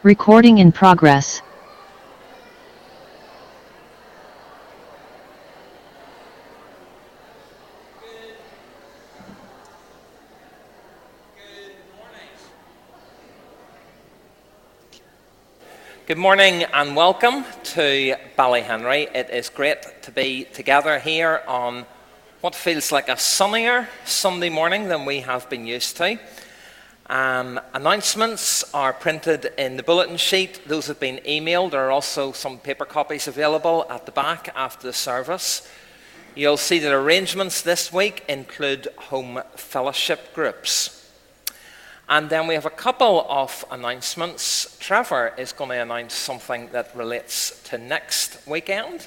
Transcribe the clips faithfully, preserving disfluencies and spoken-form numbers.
Recording in progress. Good morning and welcome to Ballyhenry. It is great to be together here on what feels like a sunnier Sunday morning than we have been used to. Um, announcements are printed in the bulletin sheet. Those have been emailed. There are also some paper copies available at the back after the service. You'll see that arrangements this week include home fellowship groups. And then we have a couple of announcements. Trevor is going to announce something that relates to next weekend.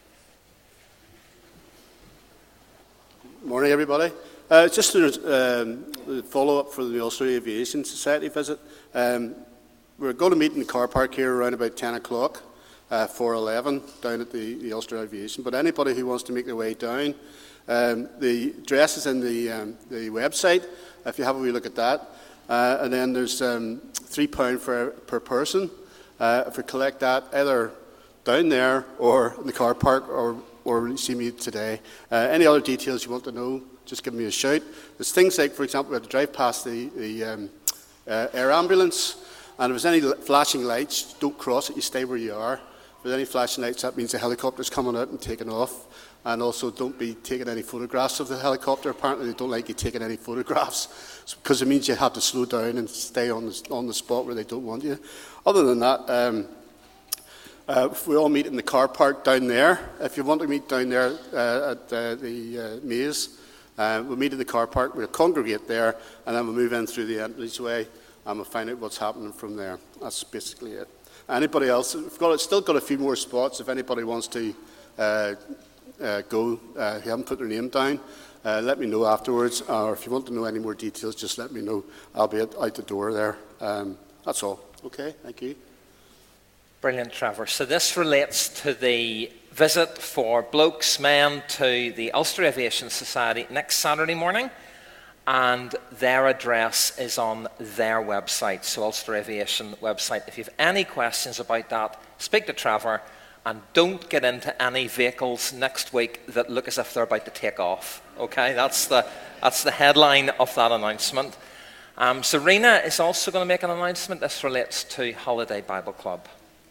Morning, everybody. Uh, just a um, follow-up for the Ulster Aviation Society visit. Um, we're going to meet in the car park here around about ten o'clock uh, for eleven down at the, the Ulster Aviation. But anybody who wants to make their way down, um, the address is in the, um, the website, if you have a wee look at that. Uh, and then there's um, three pounds for, per person. Uh, if we collect that either down there or in the car park or, or see me today. Uh, any other details you want to know, just give me a shout. There's things like, for example, we have to drive past the, the um, uh, air ambulance, and if there's any flashing lights, don't cross it, you stay where you are. If there's any flashing lights, that means the helicopter's coming out and taking off. And also, don't be taking any photographs of the helicopter. Apparently, they don't like you taking any photographs because it means you have to slow down and stay on the, on the spot where they don't want you. Other than that, um, uh, we all meet in the car park down there. If you want to meet down there uh, at uh, the uh, maze, uh, we'll meet in the car park. We'll congregate there, and then we'll move in through the entranceway, and we'll find out what's happening from there. That's basically it. Anybody else? We've got, still got a few more spots if anybody wants to uh, Uh, go, uh, if you haven't put their name down, uh, let me know afterwards, or if you want to know any more details, just let me know. I'll be out the door there. Um, that's all. Okay, thank you. Brilliant, Trevor. So this relates to the visit for blokes, men, to the Ulster Aviation Society next Saturday morning, and their address is on their website, so Ulster Aviation website. If you have any questions about that, speak to Trevor. And don't get into any vehicles next week that look as if they're about to take off. Okay, that's the that's the headline of that announcement. Um, Serena is also going to make an announcement. This relates to Holiday Bible Club.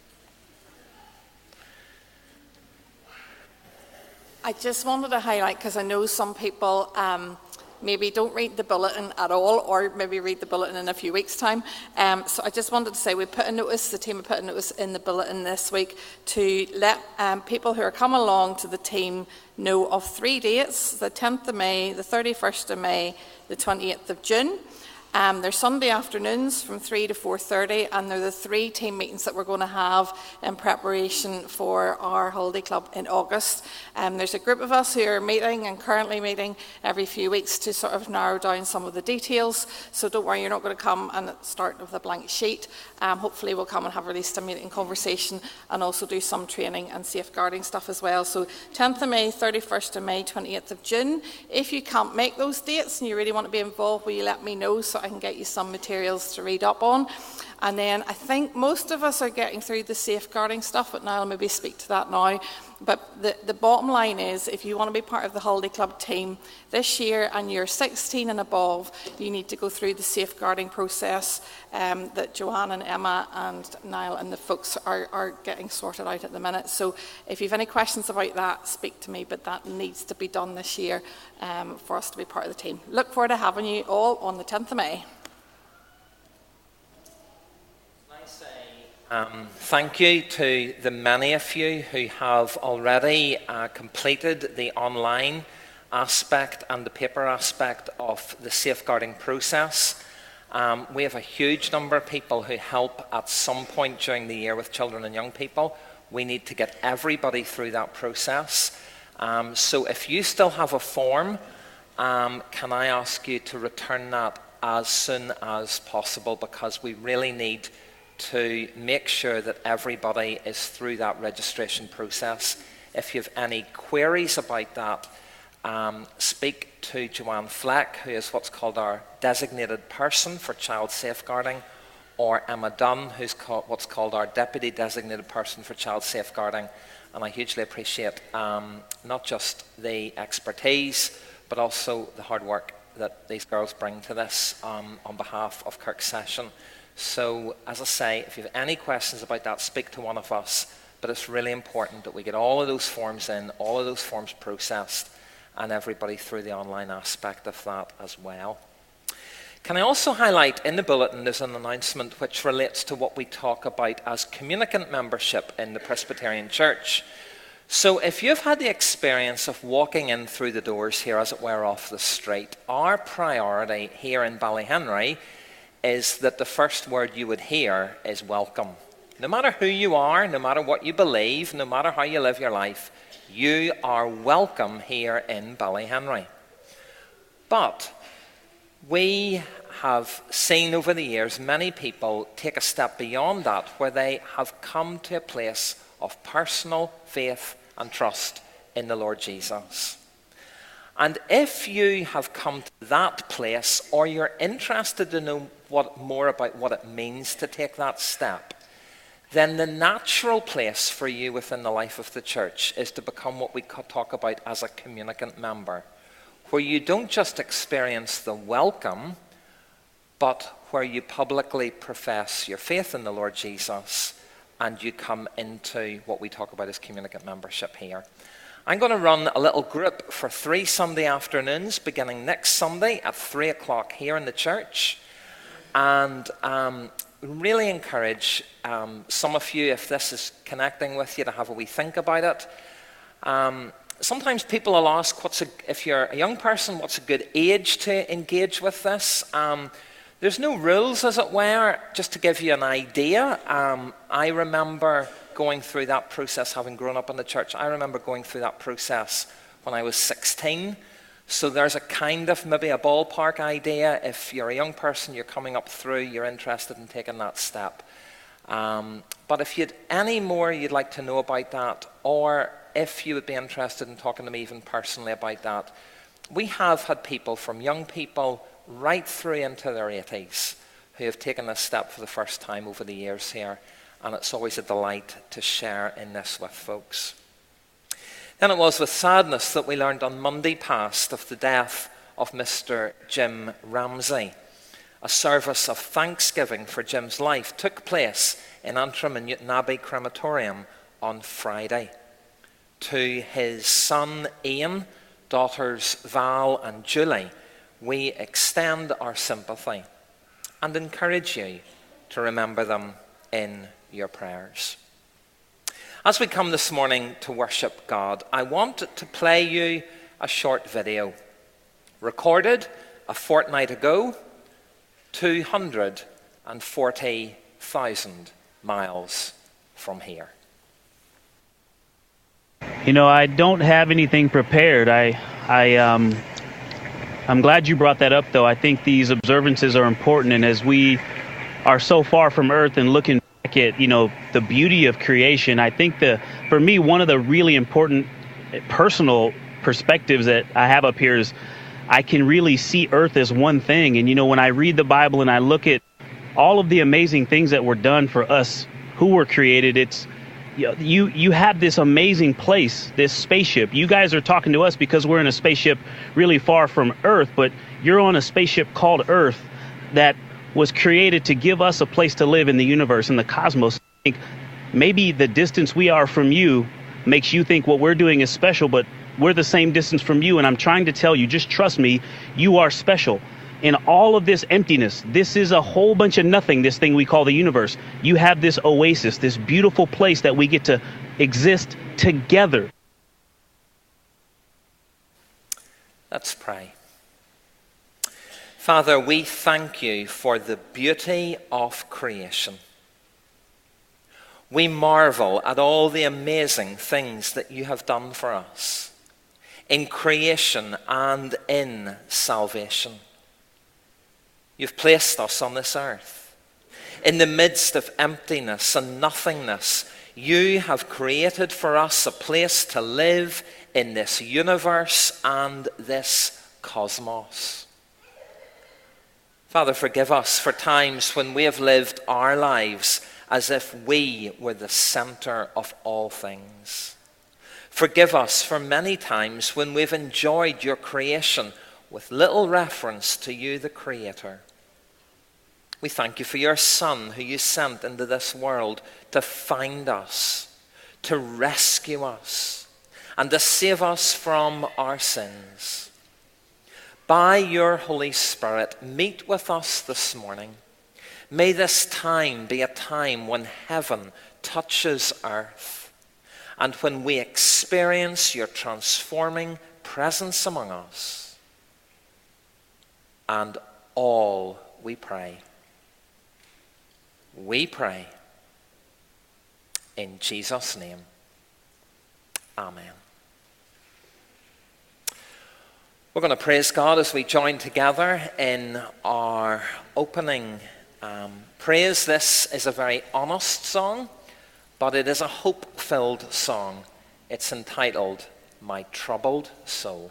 I just wanted to highlight, because I know some people um, maybe don't read the bulletin at all, or maybe read the bulletin in a few weeks' time. Um, so I just wanted to say we put a notice, the team have put a notice in the bulletin this week to let um, people who are coming along to the team know of three dates: the tenth of May, the thirty-first of May, the twenty-eighth of June. Um, they're Sunday afternoons from three to four thirty, and they're the three team meetings that we're going to have in preparation for our holiday club in August. Um, there's a group of us who are meeting and currently meeting every few weeks to sort of narrow down some of the details. So don't worry, you're not going to come and start with a blank sheet. Um, hopefully we'll come and have a really stimulating conversation and also do some training and safeguarding stuff as well. So tenth of May, thirty-first of May, twenty-eighth of June. If you can't make those dates and you really want to be involved, will you let me know so I can get you some materials to read up on. And then I think most of us are getting through the safeguarding stuff, but now I'll maybe speak to that now. But the, the bottom line is, if you want to be part of the Holiday Club team this year and you're sixteen and above, you need to go through the safeguarding process um, that Joanne and Emma and Niall and the folks are, are getting sorted out at the minute. So if you have any questions about that, speak to me, but that needs to be done this year um, for us to be part of the team. Look forward to having you all on the tenth of May. Um, thank you to the many of you who have already uh, completed the online aspect and the paper aspect of the safeguarding process. Um, we have a huge number of people who help at some point during the year with children and young people. We need to get everybody through that process. Um, so if you still have a form, um, can I ask you to return that as soon as possible, because we really need to make sure that everybody is through that registration process. If you have any queries about that, um, speak to Joanne Fleck, who is what's called our designated person for child safeguarding, or Emma Dunn, who's called, what's called our Deputy Designated Person for Child Safeguarding. And I hugely appreciate um, not just the expertise, but also the hard work that these girls bring to this um, on behalf of Kirk Session. So, as I say, if you have any questions about that, speak to one of us. But it's really important that we get all of those forms in, all of those forms processed, and everybody through the online aspect of that as well. Can I also highlight in the bulletin there's an announcement which relates to what we talk about as communicant membership in the Presbyterian Church. So if you've had the experience of walking in through the doors here, as it were, off the street, our priority here in Ballyhenry is that the first word you would hear is welcome. No matter who you are, no matter what you believe, no matter how you live your life, you are welcome here in Ballyhenry. But we have seen over the years many people take a step beyond that, where they have come to a place of personal faith and trust in the Lord Jesus. And if you have come to that place, or you're interested to know what, more about what it means to take that step, then the natural place for you within the life of the church is to become what we talk about as a communicant member, where you don't just experience the welcome, but where you publicly profess your faith in the Lord Jesus and you come into what we talk about as communicant membership here. I'm going to run a little group for three Sunday afternoons beginning next Sunday at three o'clock here in the church. And um, really encourage um, some of you, if this is connecting with you, to have a wee think about it. Um, sometimes people will ask, what's a, if you're a young person, what's a good age to engage with this? Um, there's no rules, as it were. Just to give you an idea, um, I remember going through that process, having grown up in the church. I remember going through that process when I was sixteen. So there's a kind of, maybe a ballpark idea. If you're a young person, you're coming up through, you're interested in taking that step. Um, but if you'd any more you'd like to know about that, or if you would be interested in talking to me even personally about that, we have had people, from young people right through into their eighties, who have taken this step for the first time over the years here. And it's always a delight to share in this with folks. Then it was with sadness that we learned on Monday past of the death of Mister Jim Ramsey. A service of thanksgiving for Jim's life took place in Antrim and Newtonabbey Crematorium on Friday. To his son Ian, daughters Val and Julie, we extend our sympathy and encourage you to remember them in your prayers. As we come this morning to worship God, I want to play you a short video recorded a fortnight ago, two hundred forty thousand miles from here. You know, I don't have anything prepared. I, I, um, I'm glad you brought that up, though. I think these observances are important, and as we are so far from Earth and looking back at, you know, the beauty of creation, I think the, for me, one of the really important personal perspectives that I have up here is I can really see Earth as one thing. And, you know, when I read the Bible and I look at all of the amazing things that were done for us who were created, it's, you you have this amazing place, this spaceship. You guys are talking to us because we're in a spaceship really far from Earth, but you're on a spaceship called Earth that was created to give us a place to live in the universe, in the cosmos. I think maybe the distance we are from you makes you think what we're doing is special, but we're the same distance from you, and I'm trying to tell you, just trust me, you are special. In all of this emptiness, this is a whole bunch of nothing, this thing we call the universe. You have this oasis, this beautiful place that we get to exist together. Let's pray. Father, we thank you for the beauty of creation. We marvel at all the amazing things that you have done for us in creation and in salvation. You've placed us on this earth. In the midst of emptiness and nothingness, you have created for us a place to live in this universe and this cosmos. Father, forgive us for times when we have lived our lives as if we were the center of all things. Forgive us for many times when we've enjoyed your creation with little reference to you, the Creator. We thank you for your Son, who you sent into this world to find us, to rescue us, and to save us from our sins. By your Holy Spirit, meet with us this morning. May this time be a time when heaven touches earth, and when we experience your transforming presence among us. And all we pray. We pray in Jesus' name. Amen. We're going to praise God as we join together in our opening um, praise. This is a very honest song, but it is a hope-filled song. It's entitled, My Troubled Soul.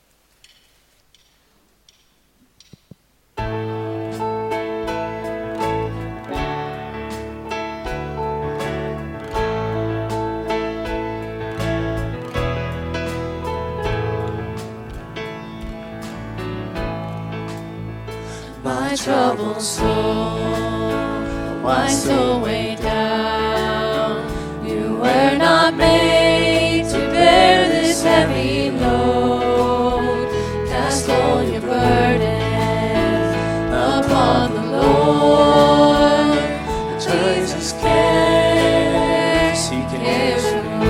My troubled soul, why so weighed down? You were not made to bear this heavy load. Cast all your burdens upon the Lord. Jesus cares, He cares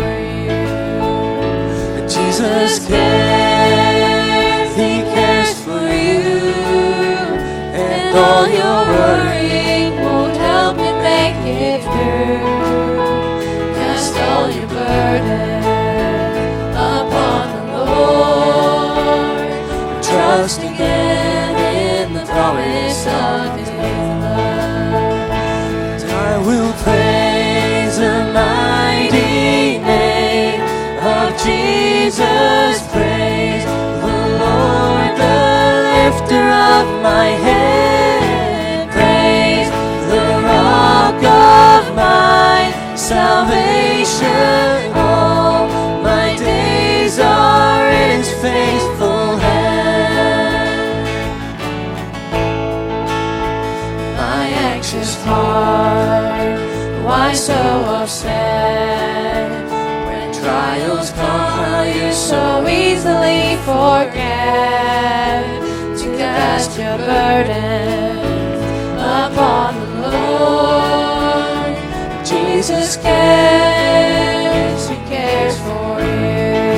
for you. Jesus cares, He cares for you. And all your worrying won't help you make it through. Cast all your burdens upon the Lord. Trust again in the promise of His love. And I will praise the mighty name of Jesus. Praise the Lord, the lifter of my head. Praise the rock of my salvation. All my days are in His faithful hand. My anxious heart, why so upset? When trials come, how you so easily forget to cast your burdens upon the Lord. Jesus cares, He cares for you.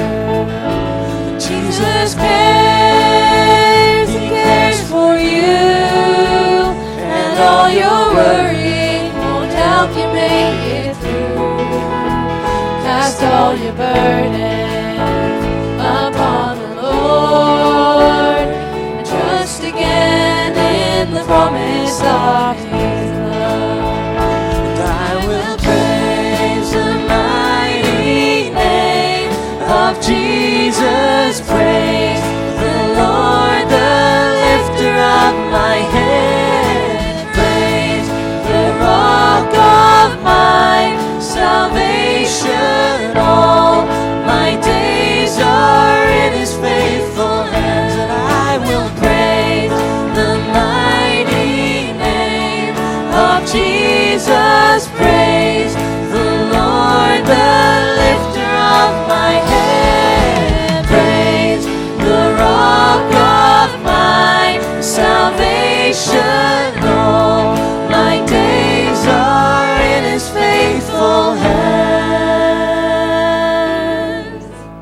Jesus cares, He cares for you. And all your worrying won't help you make it through. Cast all your burdens upon the Lord. Trust again in the promise of His love. And I will praise the mighty name of Jesus. Praise the Lord, the lifter of my head. Praise the rock of my salvation. All my days are in His faithful hands. And I will praise the mighty name of Jesus. Praise the Lord, the lifter of my head. Praise the rock of my salvation. All my days are in His faithful hands.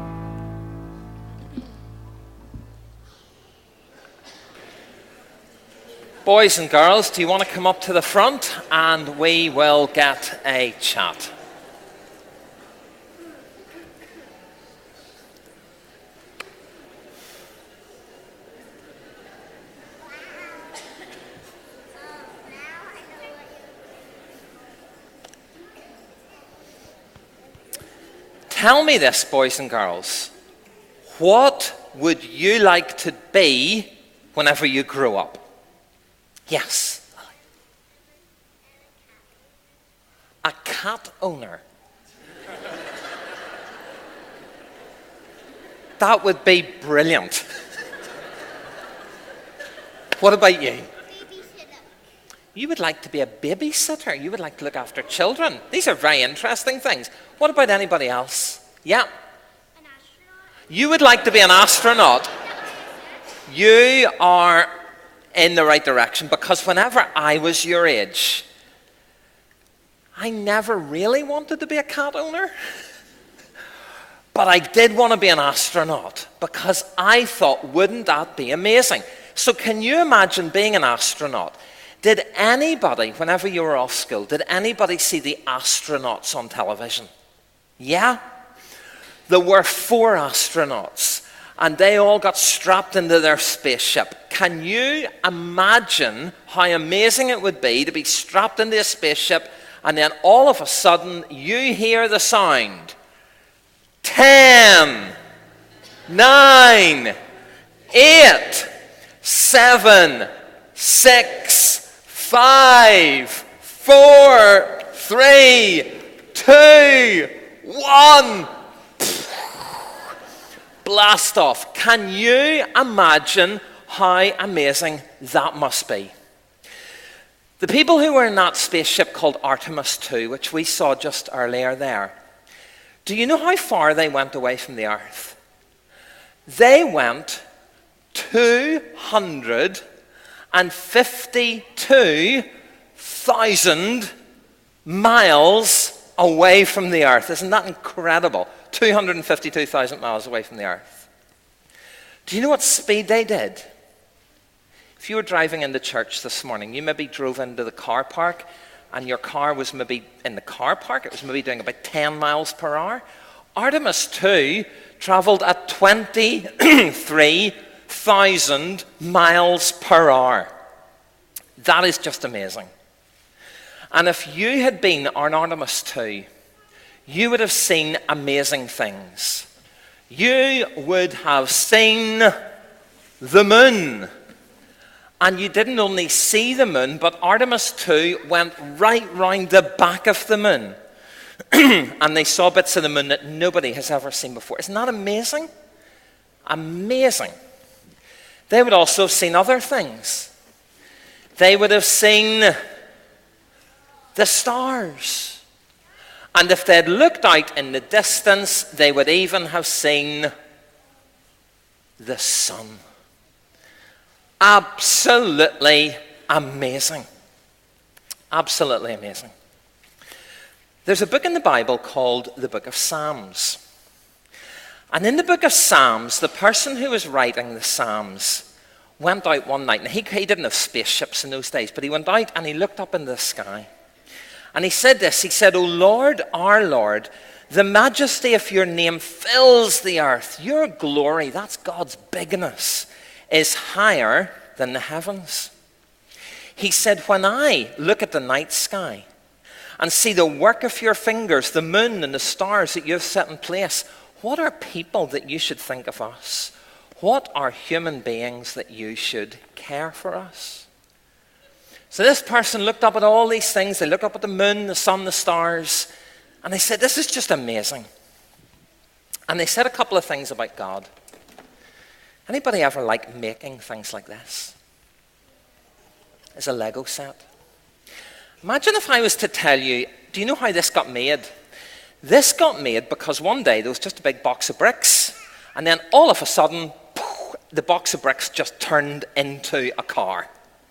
Boys and girls, do you want to come up to the front and we will get a chat? Tell me this, boys and girls. What would you like to be whenever you grow up? Yes. A cat owner. That would be brilliant. What about you? You would like to be a babysitter. You would like to look after children. These are very interesting things. What about anybody else? Yeah. An astronaut. You would like to be an astronaut. You are in the right direction, because whenever I was your age, I never really wanted to be a cat owner. But I did want to be an astronaut, because I thought, wouldn't that be amazing? So can you imagine being an astronaut? Did anybody, whenever you were off school, did anybody see the astronauts on television? Yeah? There were four astronauts, and they all got strapped into their spaceship. Can you imagine how amazing it would be to be strapped into a spaceship, and then all of a sudden you hear the sound? Ten, nine, eight, seven, six, five, four, three, two, one. Blast off. Can you imagine how amazing that must be? The people who were in that spaceship called Artemis two, which we saw just earlier there, do you know how far they went away from the Earth? They went two hundred fifty-two thousand miles away from the Earth. Isn't that incredible? two hundred fifty-two thousand miles away from the Earth. Do you know what speed they did? If you were driving into church this morning, you maybe drove into the car park, and your car was maybe in the car park, it was maybe doing about ten miles per hour. Artemis two traveled at twenty-three thousand miles per hour. That is just amazing. And if you had been on Artemis two, you would have seen amazing things. You would have seen the moon. And you didn't only see the moon, but Artemis two went right round the back of the moon. And they saw bits of the moon that nobody has ever seen before. Isn't that amazing? Amazing. They would also have seen other things. They would have seen the stars. And if they had looked out in the distance, they would even have seen the sun. Absolutely amazing. Absolutely amazing. There's a book in the Bible called the Book of Psalms. And in the Book of Psalms, the person who was writing the Psalms went out one night, and he, he didn't have spaceships in those days, but he went out and he looked up in the sky. And he said this, he said, "O Lord, our Lord, the majesty of your name fills the earth. Your glory," that's God's bigness, "is higher than the heavens." He said, "When I look at the night sky and see the work of your fingers, the moon and the stars that you have set in place, what are people that you should think of us? What are human beings that you should care for us?" So this person looked up at all these things. They looked up at the moon, the sun, the stars, and they said, "This is just amazing." And they said a couple of things about God. Anybody ever like making things like this? As a Lego set? Imagine if I was to tell you, do you know how this got made? This got made because one day there was just a big box of bricks, and then all of a sudden, poof, the box of bricks just turned into a car.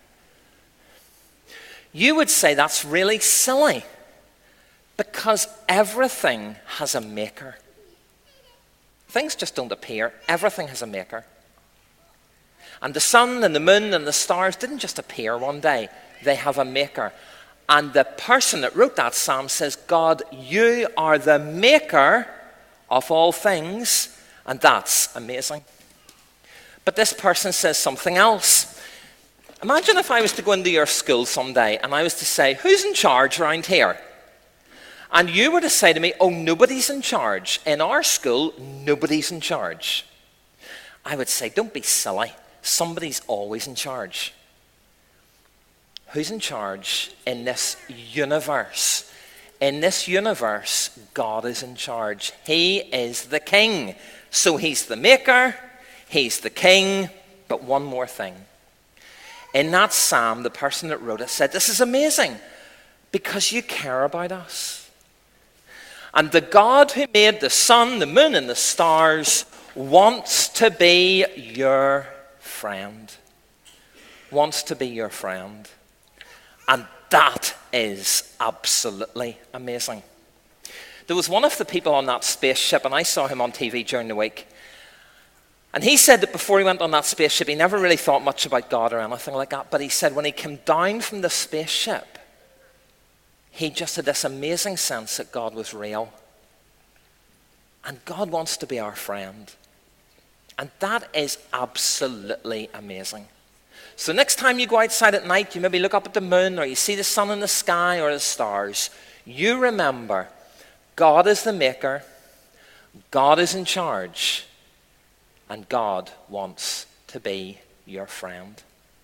You would say that's really silly, because everything has a maker. Things just don't appear. Everything has a maker. And the sun and the moon and the stars didn't just appear one day. They have a maker. And the person that wrote that psalm says, "God, you are the maker of all things," and that's amazing. But this person says something else. Imagine if I was to go into your school someday and I was to say, "Who's in charge around here?" And you were to say to me, "Oh, nobody's in charge. In our school, nobody's in charge." I would say, "Don't be silly. Somebody's always in charge." who's in charge in this universe. In this universe, God is in charge. He is the king. So he's the maker, he's the king, but one more thing. In that psalm, the person that wrote it said, this is amazing because you care about us. And the God who made the sun, the moon, and the stars wants to be your friend. Wants to be your friend. And that is absolutely amazing. There was one of the people on that spaceship, and I saw him on T V during the week. And he said that before he went on that spaceship, he never really thought much about God or anything like that. But he said when he came down from the spaceship, he just had this amazing sense that God was real. And God wants to be our friend. And that is absolutely amazing. So next time you go outside at night, you maybe look up at the moon or you see the sun in the sky or the stars, you remember God is the maker, God is in charge, and God wants to be your friend.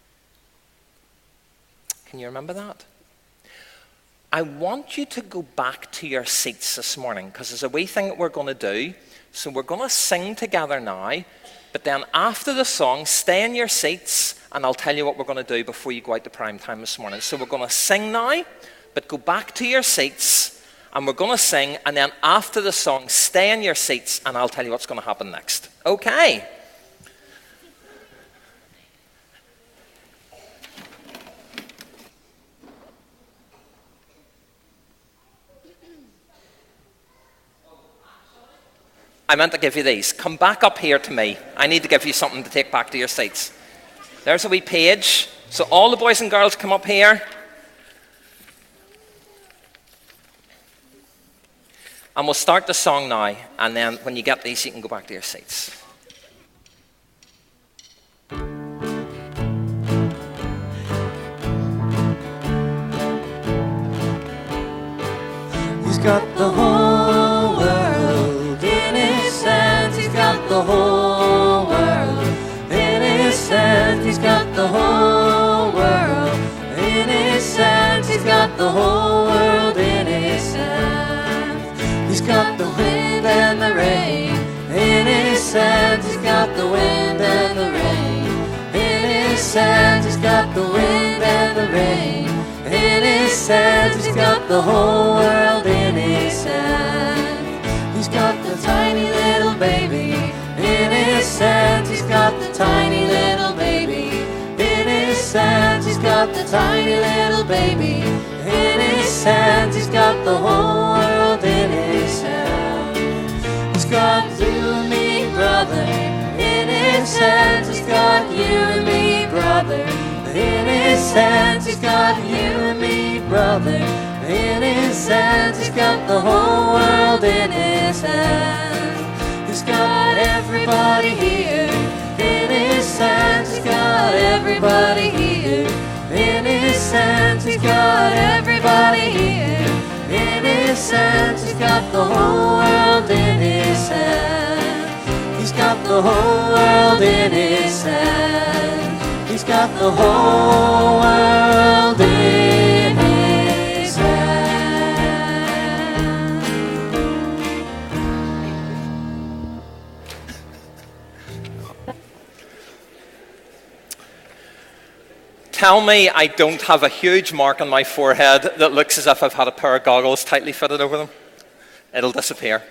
Can you remember that? I want you to go back to your seats this morning because there's a wee thing that we're going to do. So we're going to sing together now, but then after the song, stay in your seats and I'll tell you what we're going to do before you go out to prime time this morning. So we're going to sing now, but go back to your seats and we're going to sing, and then after the song, stay in your seats and I'll tell you what's going to happen next. Okay. I meant to give you these. Come back up here to me. I need to give you something to take back to your seats. There's a wee page. So all the boys and girls come up here. And we'll start the song now. And then when you get these, you can go back to your seats. He's got the whole world in his hands. He's got the whole world in his hands. He's got the whole world in his hands. He's got the whole world in his hands. He's got the wind and the rain in his hands. He's got the wind and the rain in his hands. He's got the wind and the rain in his hands. He's got the whole world in his hands. He's got the tiny little baby in his hands. He's got the tiny little baby in his hands. He's got the tiny little baby in his hands. He's got the whole world in his hands. He's got you and me, brother, in his hands. He's got you and me, brother, in his hands. He's got you and me, brother, in his hands. He's got the whole world in his hands. He's got everybody here in his hands. He's got everybody here in his hands. He's got everybody here in his hands. He's got the whole world in his hands. He's got the whole world in his hands. He's got the whole world in his hands. Tell me I don't have a huge mark on my forehead that looks as if I've had a pair of goggles tightly fitted over them. It'll disappear.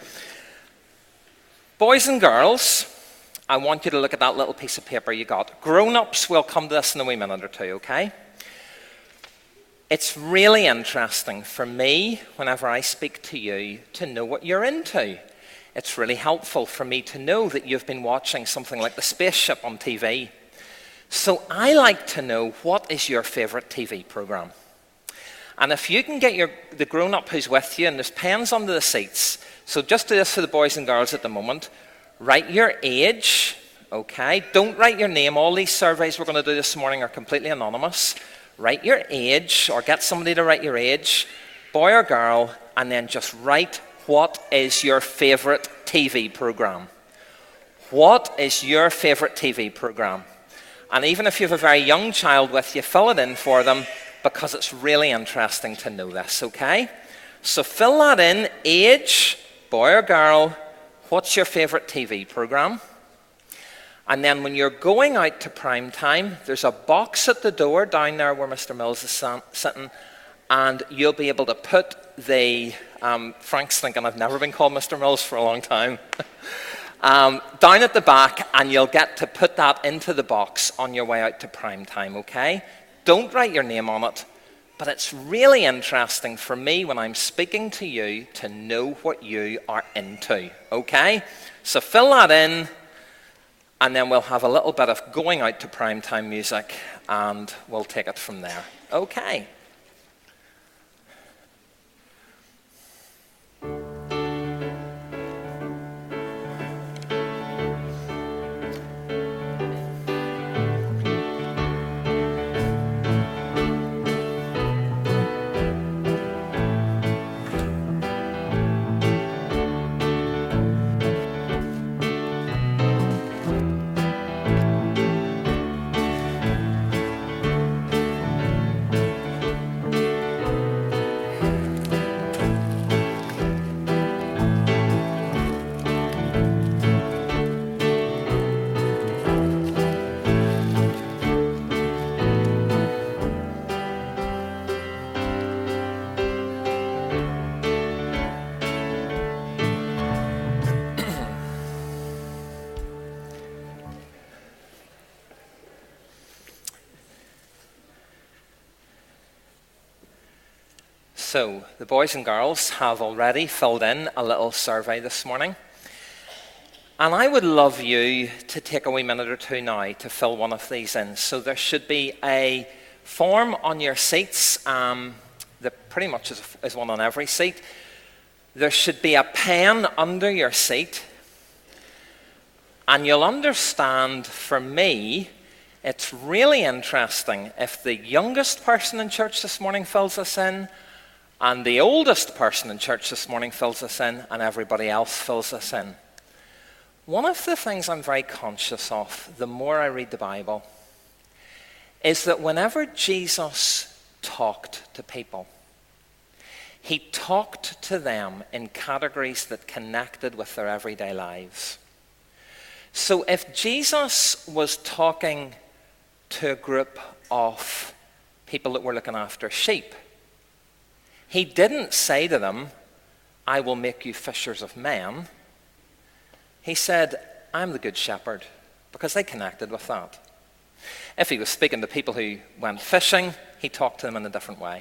Boys and girls, I want you to look at that little piece of paper you got. Grown-ups, we'll come to this in a wee minute or two, okay? It's really interesting for me, whenever I speak to you, to know what you're into. It's really helpful for me to know that you've been watching something like The Spaceship on T V. So I like to know, what is your favourite T V programme? And if you can get your, the grown-up who's with you, and there's pens under the seats, so just do this for the boys and girls at the moment. Write your age, okay? Don't write your name. All these surveys we're going to do this morning are completely anonymous. Write your age, or get somebody to write your age, boy or girl, and then just write, what is your favourite T V programme? What is your favourite T V programme? And even if you have a very young child with you, fill it in for them, because it's really interesting to know this, okay? So fill that in. Age, boy or girl, what's your favourite T V programme? And then when you're going out to prime time, there's a box at the door down there where Mister Mills is sitting, and you'll be able to put the, um, Frank's thinking I've never been called Mister Mills for a long time, um, down at the back, and you'll get to put that into the box on your way out to prime time, okay? Don't write your name on it, but it's really interesting for me when I'm speaking to you to know what you are into, okay? So fill that in, and then we'll have a little bit of going out to prime time music, and we'll take it from there, okay? So, the boys and girls have already filled in a little survey this morning. And I would love you to take a wee minute or two now to fill one of these in. So there should be a form on your seats. Um, there pretty much is, is one on every seat. There should be a pen under your seat. And you'll understand, for me, it's really interesting if the youngest person in church this morning fills this in, and the oldest person in church this morning fills this in, and everybody else fills this in. One of the things I'm very conscious of, the more I read the Bible, is that whenever Jesus talked to people, he talked to them in categories that connected with their everyday lives. So if Jesus was talking to a group of people that were looking after sheep, he didn't say to them, I will make you fishers of men. He said, I'm the good shepherd, because they connected with that. If he was speaking to people who went fishing, he talked to them in a different way.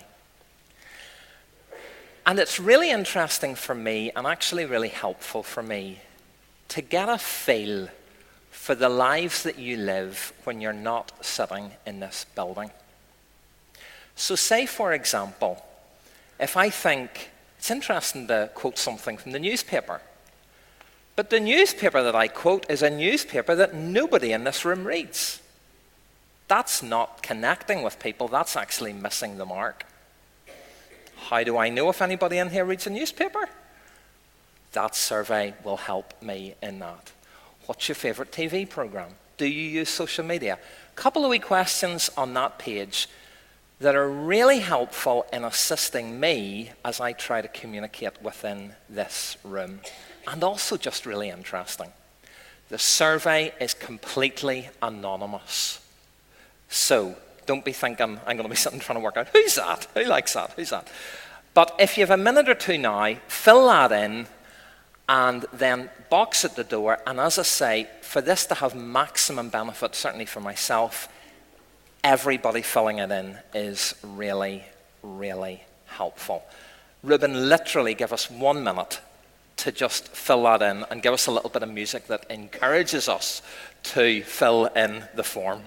And it's really interesting for me, and actually really helpful for me, to get a feel for the lives that you live when you're not sitting in this building. So say, for example, if I think, it's interesting to quote something from the newspaper, but the newspaper that I quote is a newspaper that nobody in this room reads. That's not connecting with people, that's actually missing the mark. How do I know if anybody in here reads a newspaper? That survey will help me in that. What's your favourite T V programme? Do you use social media? A couple of wee questions on that page that are really helpful in assisting me as I try to communicate within this room. And also just really interesting. The survey is completely anonymous. So don't be thinking, I'm going to be sitting trying to work out, who's that? Who likes that? Who's that? But if you have a minute or two now, fill that in, and then box at the door. And as I say, for this to have maximum benefit, certainly for myself, everybody filling it in is really, really helpful. Ruben, literally give us one minute to just fill that in and give us a little bit of music that encourages us to fill in the form.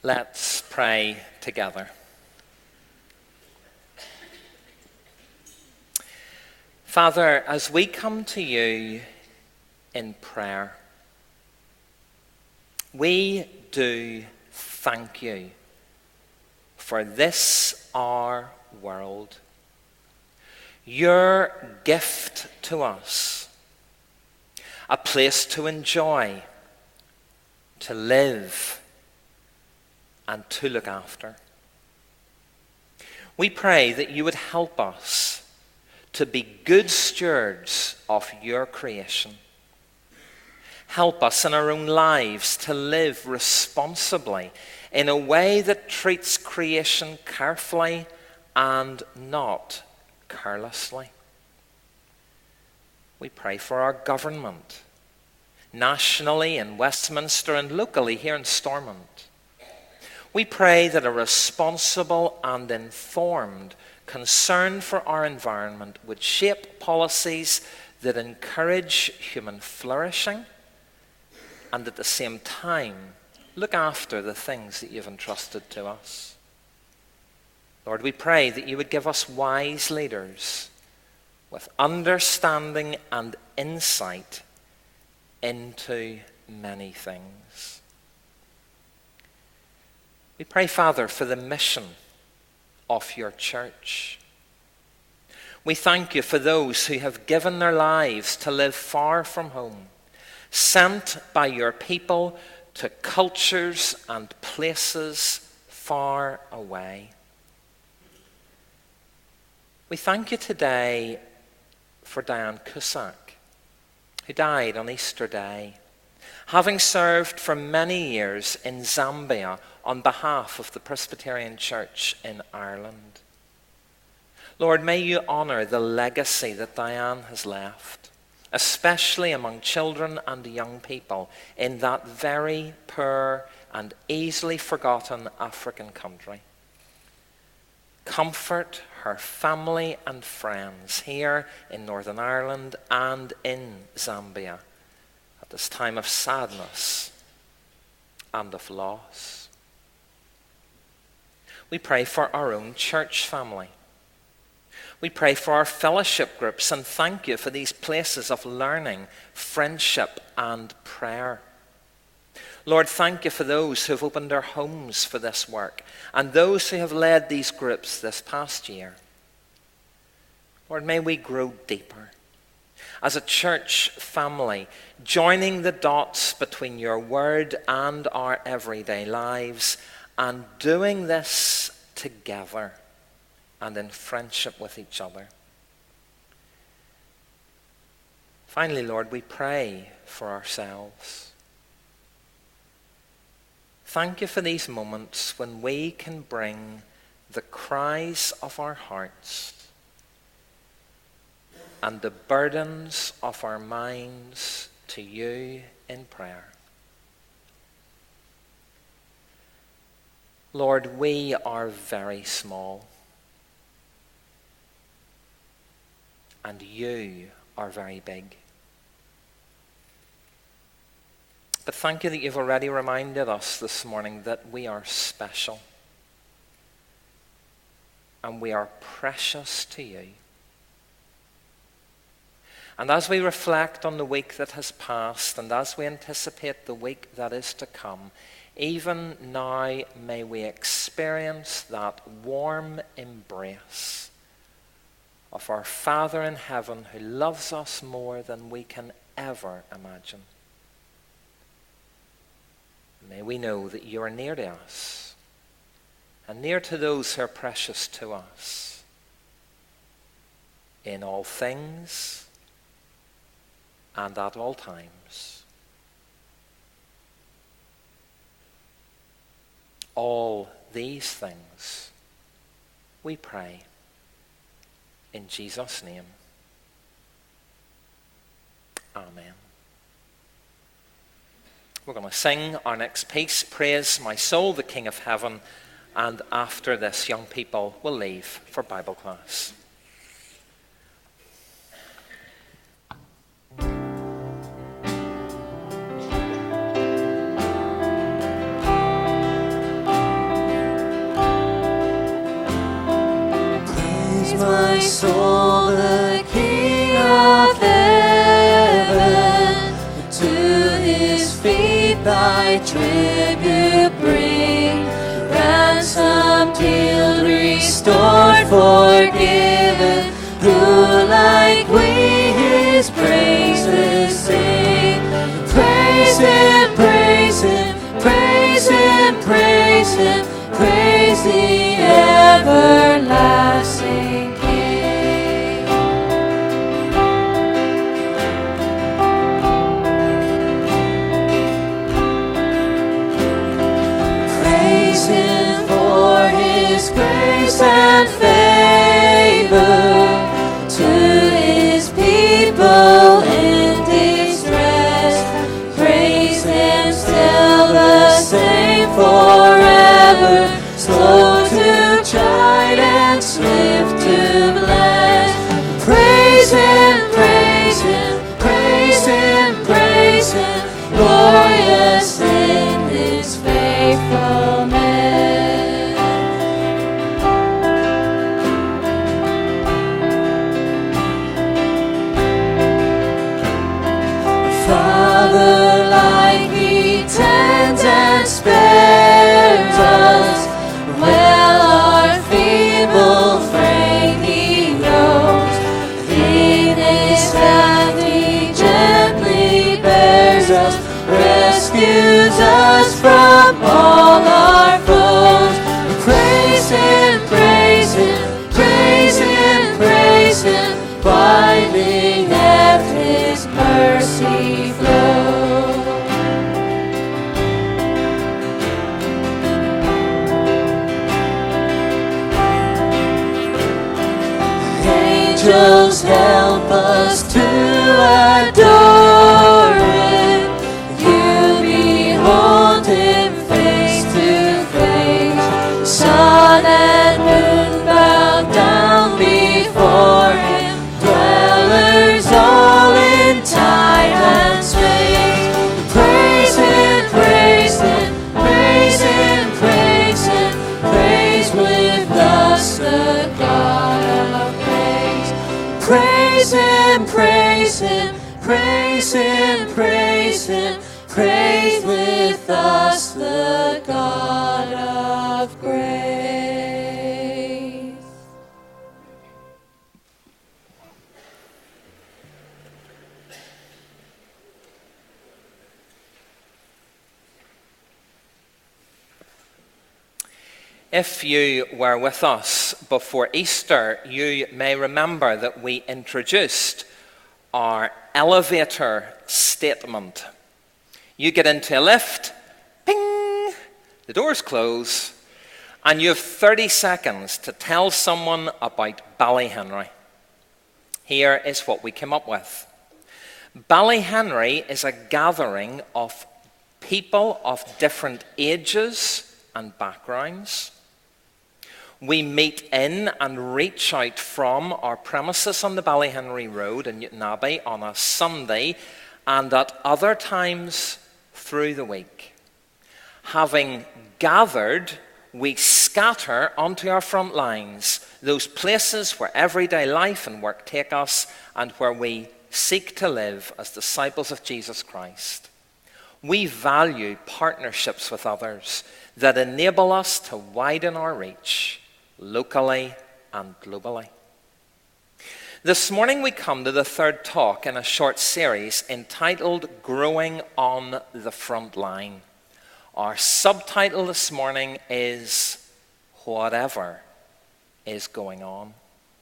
Let's pray together. Father, as we come to you in prayer, we do thank you for this our world, your gift to us, a place to enjoy, to live, and to look after. We pray that you would help us to be good stewards of your creation. Help us in our own lives to live responsibly in a way that treats creation carefully and not carelessly. We pray for our government, nationally in Westminster and locally here in Stormont. We pray that a responsible and informed concern for our environment would shape policies that encourage human flourishing and at the same time look after the things that you've entrusted to us. Lord, we pray that you would give us wise leaders with understanding and insight into many things. We pray, Father, for the mission of your church. We thank you for those who have given their lives to live far from home, sent by your people to cultures and places far away. We thank you today for Diane Cusack, who died on Easter Day, having served for many years in Zambia on behalf of the Presbyterian Church in Ireland. Lord, may you honor the legacy that Diane has left, especially among children and young people in that very poor and easily forgotten African country. Comfort her family and friends here in Northern Ireland and in Zambia at this time of sadness and of loss. We pray for our own church family. We pray for our fellowship groups and thank you for these places of learning, friendship, and prayer. Lord, thank you for those who have opened their homes for this work and those who have led these groups this past year. Lord, may we grow deeper as a church family, joining the dots between your word and our everyday lives, and doing this together and in friendship with each other. Finally, Lord, we pray for ourselves. Thank you for these moments when we can bring the cries of our hearts and the burdens of our minds to you in prayer. Lord, we are very small, and you are very big. But thank you that you've already reminded us this morning that we are special, and we are precious to you. And as we reflect on the week that has passed, and as we anticipate the week that is to come, even now may we experience that warm embrace of our Father in heaven who loves us more than we can ever imagine. May we know that you are near to us and near to those who are precious to us in all things and at all times. All these things we pray in Jesus' name. Amen. We're going to sing our next piece, Praise My Soul, the King of Heaven, and after this, young people will leave for Bible class. healed, restored, forgiven, who like we his praises sing. Praise him, praise him, praise him, praise him, praise the everlasting King. Praise him for his grace and favor to his people in distress. Praise him still the same forever, slow to chide and swift to bless. Praise him, praise him, praise him, praise him, glorious in his faithfulness. Father, like he tends and spares us, well our feeble frame he knows. In his hand he gently bears us, rescues us from all our foes. Praise him, praise him, praise him, praise him, winding at his mercy flow. Angels help us to adore him. You behold him face to face. Sun and moon bow down before him. Dwellers all in time and space. Praise him, praise him, praise him, praise him, praise with us the God of grace. Praise him, praise him, praise him, praise him, praise with us the God of grace. If you were with us before Easter, you may remember that we introduced our elevator statement. You get into a lift, ping, the doors close, and you have thirty seconds to tell someone about Ballyhenry. Here is what we came up with. Ballyhenry is a gathering of people of different ages and backgrounds. We meet in and reach out from our premises on the Ballyhenry Road in Newtonabbey on a Sunday and at other times through the week. Having gathered, we scatter onto our front lines, those places where everyday life and work take us and where we seek to live as disciples of Jesus Christ. We value partnerships with others that enable us to widen our reach locally and globally. This morning we come to the third talk in a short series entitled Growing on the Front Line. Our subtitle this morning is Whatever is Going On.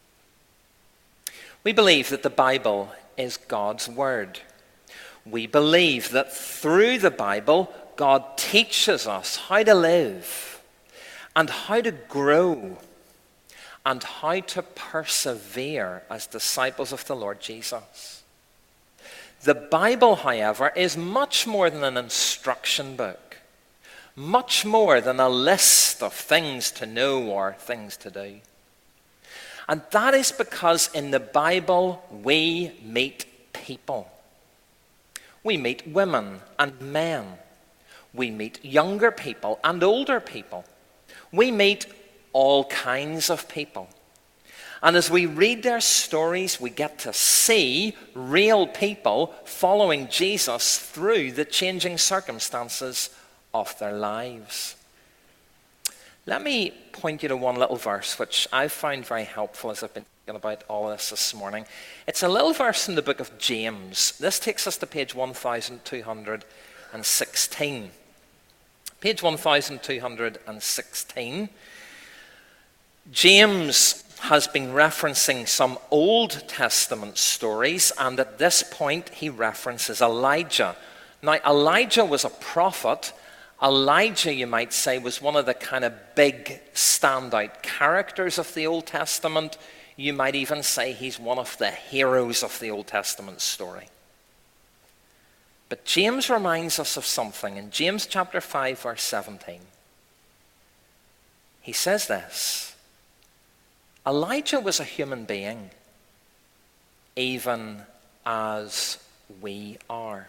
We believe that the Bible is God's Word. We believe that through the Bible, God teaches us how to live and how to grow and how to persevere as disciples of the Lord Jesus. The Bible, however, is much more than an instruction book, much more than a list of things to know or things to do. And that is because in the Bible we meet people. We meet women and men. We meet younger people and older people. We meet all kinds of people. And as we read their stories, we get to see real people following Jesus through the changing circumstances of their lives. Let me point you to one little verse which I've found very helpful as I've been thinking about all of this this morning. It's a little verse in the book of James. This takes us to page one thousand two hundred sixteen. Page one thousand two hundred sixteen. James has been referencing some Old Testament stories, and at this point he references Elijah. Now, Elijah was a prophet. Elijah, you might say, was one of the kind of big standout characters of the Old Testament. You might even say he's one of the heroes of the Old Testament story. But James reminds us of something in James chapter five, verse seventeen. He says this: Elijah was a human being, even as we are.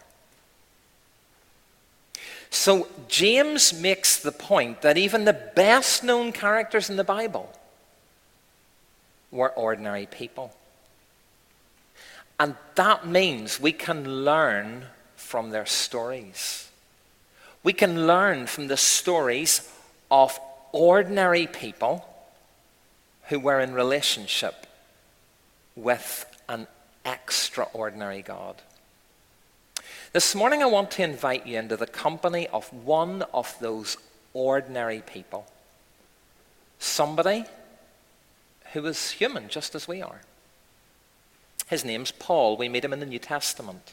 So James makes the point that even the best known characters in the Bible were ordinary people. And that means we can learn from their stories. We can learn from the stories of ordinary people who were in relationship with an extraordinary God. This morning I want to invite you into the company of one of those ordinary people. Somebody who was human just as we are. His name's Paul. We meet him in the New Testament.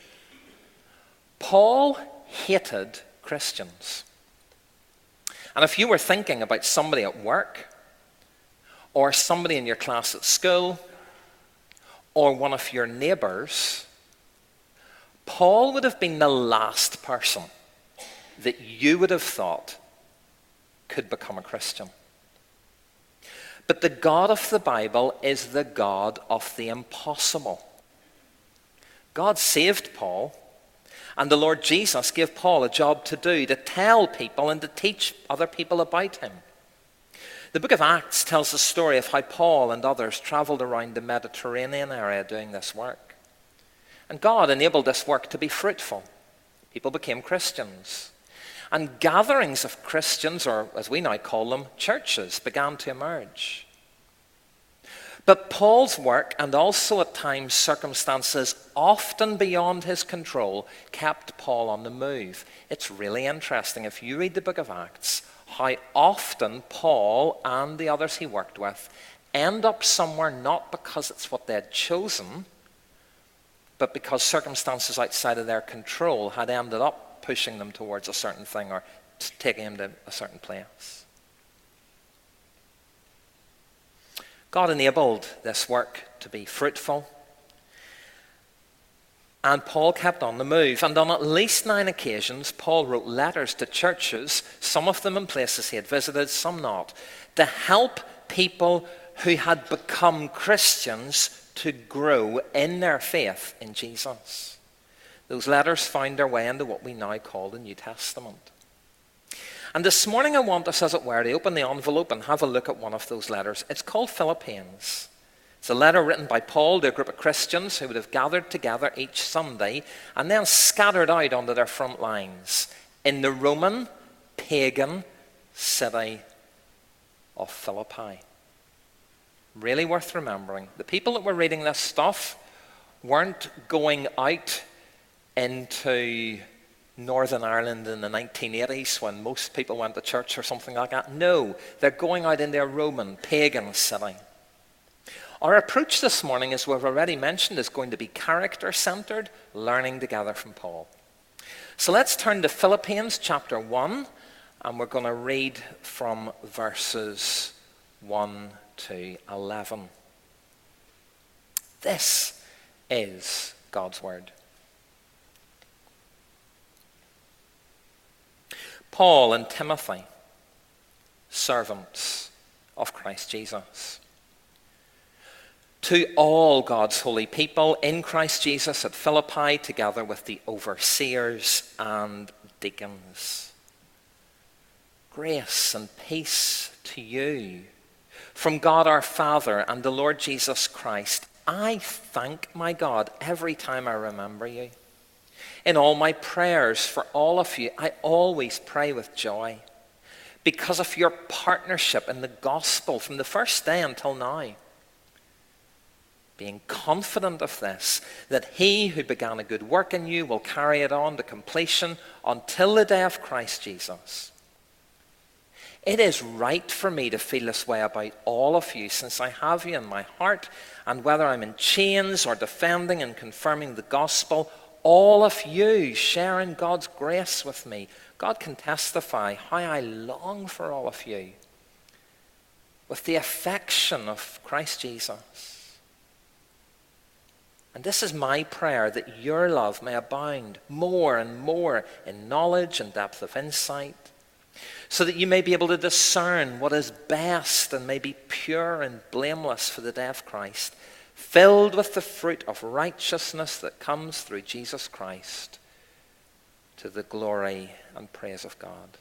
Paul hated Christians. And if you were thinking about somebody at work, or somebody in your class at school, or one of your neighbors, Paul would have been the last person that you would have thought could become a Christian. But the God of the Bible is the God of the impossible. God saved Paul, and the Lord Jesus gave Paul a job to do, to tell people and to teach other people about him. The book of Acts tells the story of how Paul and others traveled around the Mediterranean area doing this work. And God enabled this work to be fruitful. People became Christians. And gatherings of Christians, or as we now call them, churches, began to emerge. But Paul's work, and also at times circumstances often beyond his control, kept Paul on the move. It's really interesting, if you read the book of Acts, how often Paul and the others he worked with end up somewhere not because it's what they had chosen, but because circumstances outside of their control had ended up pushing them towards a certain thing or taking them to a certain place. God enabled this work to be fruitful, and Paul kept on the move. And on at least nine occasions, Paul wrote letters to churches, some of them in places he had visited, some not, to help people who had become Christians to grow in their faith in Jesus. Those letters found their way into what we now call the New Testament. And this morning I want us, as it were, to open the envelope and have a look at one of those letters. It's called Philippians. It's a letter written by Paul to a group of Christians who would have gathered together each Sunday and then scattered out onto their front lines in the Roman pagan city of Philippi. Really worth remembering. The people that were reading this stuff weren't going out into Northern Ireland in the nineteen eighties when most people went to church or something like that. No, they're going out into a Roman pagan city. Our approach this morning, as we've already mentioned, is going to be character-centered, learning together from Paul. So let's turn to Philippians chapter one, and we're going to read from verses one to eleven. This is God's word. Paul and Timothy, servants of Christ Jesus, to all God's holy people in Christ Jesus at Philippi, together with the overseers and deacons. Grace and peace to you from God our Father and the Lord Jesus Christ. I thank my God every time I remember you. In all my prayers for all of you, I always pray with joy, because of your partnership in the gospel from the first day until now. Being confident of this, that he who began a good work in you will carry it on to completion until the day of Christ Jesus. It is right for me to feel this way about all of you, since I have you in my heart, and whether I'm in chains or defending and confirming the gospel, all of you share in God's grace with me. God can testify how I long for all of you with the affection of Christ Jesus. And this is my prayer, that your love may abound more and more in knowledge and depth of insight, so that you may be able to discern what is best and may be pure and blameless for the day of Christ, filled with the fruit of righteousness that comes through Jesus Christ, to the glory and praise of God.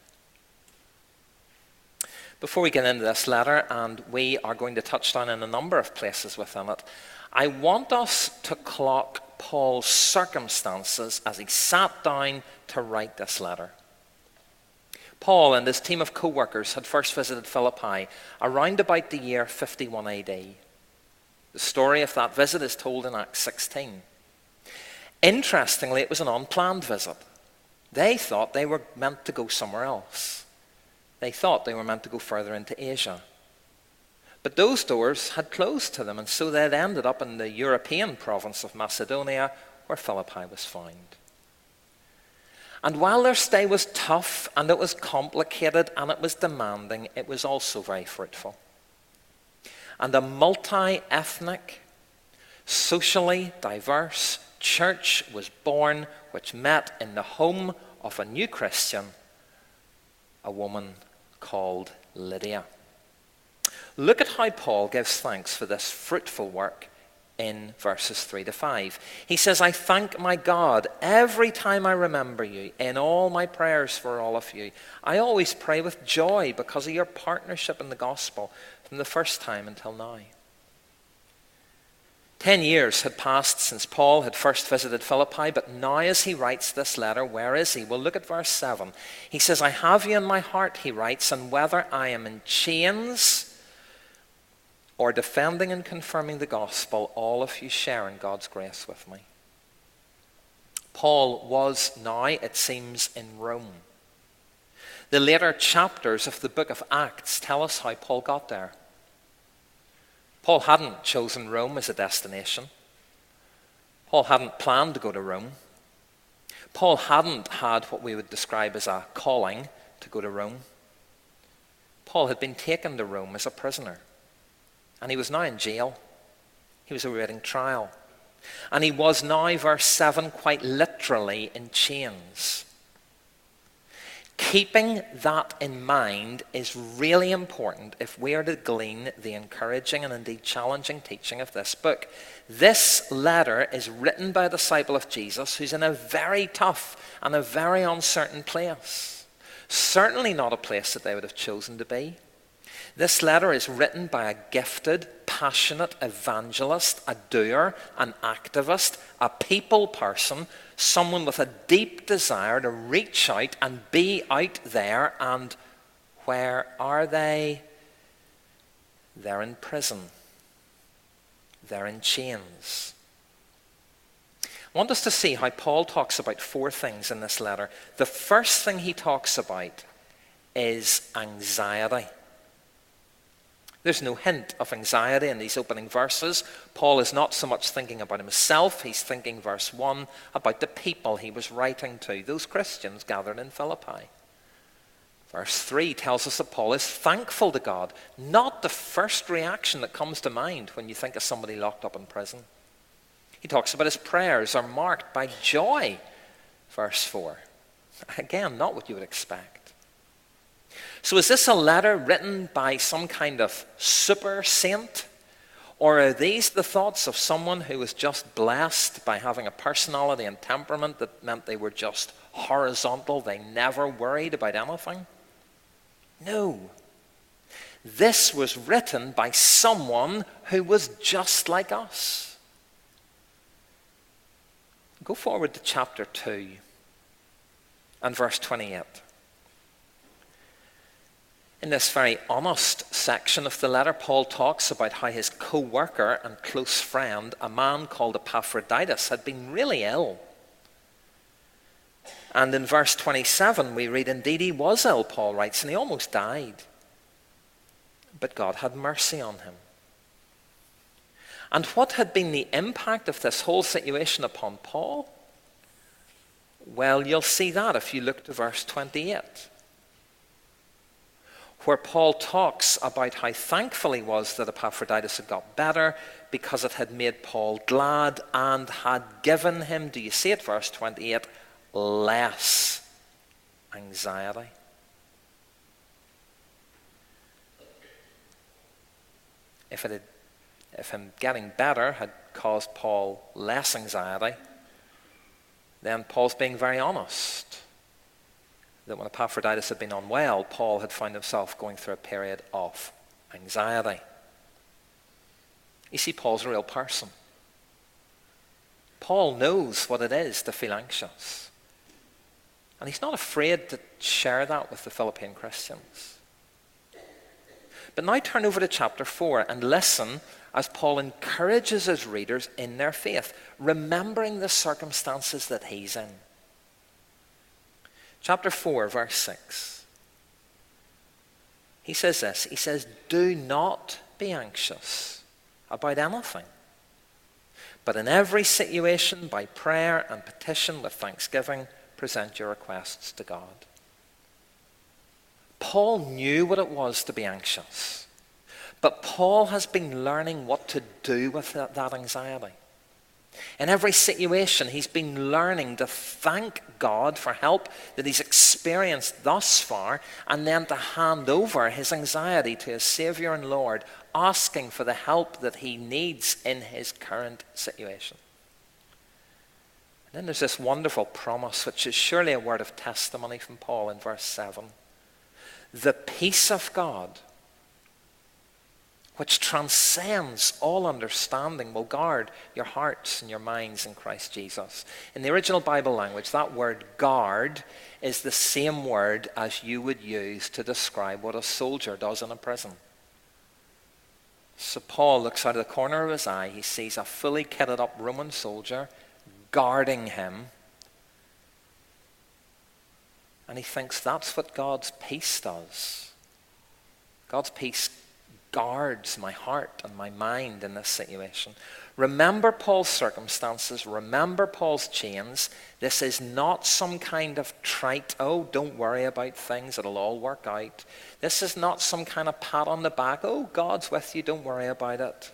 Before we get into this letter, and we are going to touch down in a number of places within it, I want us to clock Paul's circumstances as he sat down to write this letter. Paul and his team of co-workers had first visited Philippi around about the year fifty-one A D. The story of that visit is told in Acts sixteen. Interestingly, it was an unplanned visit. They thought they were meant to go somewhere else. They thought they were meant to go further into Asia. But those doors had closed to them, and so they'd ended up in the European province of Macedonia, where Philippi was found. And while their stay was tough, and it was complicated, and it was demanding, it was also very fruitful. And a multi-ethnic, socially diverse church was born, which met in the home of a new Christian, a woman called Lydia. Look at how Paul gives thanks for this fruitful work in verses three to five. He says, I thank my God every time I remember you in all my prayers for all of you. I always pray with joy because of your partnership in the gospel from the first time until now. Ten years had passed since Paul had first visited Philippi, but now as he writes this letter, where is he? Well, look at verse seven. He says, I have you in my heart, he writes, and whether I am in chains or defending and confirming the gospel, all of you share in God's grace with me. Paul was now, it seems, in Rome. The later chapters of the book of Acts tell us how Paul got there. Paul hadn't chosen Rome as a destination. Paul hadn't planned to go to Rome. Paul hadn't had what we would describe as a calling to go to Rome. Paul had been taken to Rome as a prisoner. And he was now in jail. He was awaiting trial. And he was now, verse seven, quite literally in chains. Keeping that in mind is really important if we are to glean the encouraging and indeed challenging teaching of this book. This letter is written by a disciple of Jesus who's in a very tough and a very uncertain place. Certainly not a place that they would have chosen to be. This letter is written by a gifted, passionate evangelist, a doer, an activist, a people person, someone with a deep desire to reach out and be out there. And where are they? They're in prison. They're in chains. I want us to see how Paul talks about four things in this letter. The first thing he talks about is anxiety. There's no hint of anxiety in these opening verses. Paul is not so much thinking about himself. He's thinking, verse one, about the people he was writing to, those Christians gathered in Philippi. Verse three tells us that Paul is thankful to God, not the first reaction that comes to mind when you think of somebody locked up in prison. He talks about his prayers are marked by joy, verse four. Again, not what you would expect. So is this a letter written by some kind of super saint? Or are these the thoughts of someone who was just blessed by having a personality and temperament that meant they were just horizontal, they never worried about anything? No. This was written by someone who was just like us. Go forward to chapter two and verse twenty-eight. In this very honest section of the letter, Paul talks about how his co-worker and close friend, a man called Epaphroditus, had been really ill. And in verse twenty-seven we read, indeed he was ill, Paul writes, and he almost died. But God had mercy on him. And what had been the impact of this whole situation upon Paul? Well, you'll see that if you look to verse twenty-eight. Where Paul talks about how thankful he was that Epaphroditus had got better because it had made Paul glad and had given him, do you see it, verse twenty-eight, less anxiety. If it had, if him getting better had caused Paul less anxiety, then Paul's being very honest. That when Epaphroditus had been unwell, Paul had found himself going through a period of anxiety. You see, Paul's a real person. Paul knows what it is to feel anxious. And he's not afraid to share that with the Philippine Christians. But now turn over to chapter four and listen as Paul encourages his readers in their faith, remembering the circumstances that he's in. Chapter four, verse six. He says this, he says, do not be anxious about anything, but in every situation, by prayer and petition with thanksgiving, present your requests to God. Paul knew what it was to be anxious, but Paul has been learning what to do with that, that anxiety. In every situation, he's been learning to thank God for help that he's experienced thus far, and then to hand over his anxiety to his Savior and Lord, asking for the help that he needs in his current situation. And then there's this wonderful promise, which is surely a word of testimony from Paul in verse seven. The peace of God, which transcends all understanding, will guard your hearts and your minds in Christ Jesus. In the original Bible language, that word guard is the same word as you would use to describe what a soldier does in a prison. So Paul looks out of the corner of his eye, he sees a fully kitted up Roman soldier guarding him, and he thinks that's what God's peace does. God's peace guards my heart and my mind in this situation. Remember Paul's circumstances. Remember Paul's chains. This is not some kind of trite, oh, don't worry about things, it'll all work out. This is not some kind of pat on the back, oh, God's with you, don't worry about it.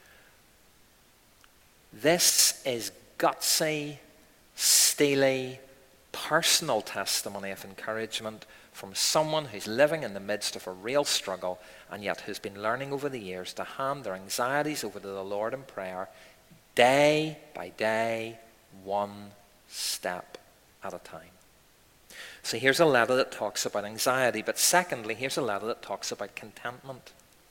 This is gutsy, steely, personal testimony of encouragement from someone who's living in the midst of a real struggle and yet who's been learning over the years to hand their anxieties over to the Lord in prayer, day by day, one step at a time. So here's a letter that talks about anxiety, but secondly, here's a letter that talks about contentment.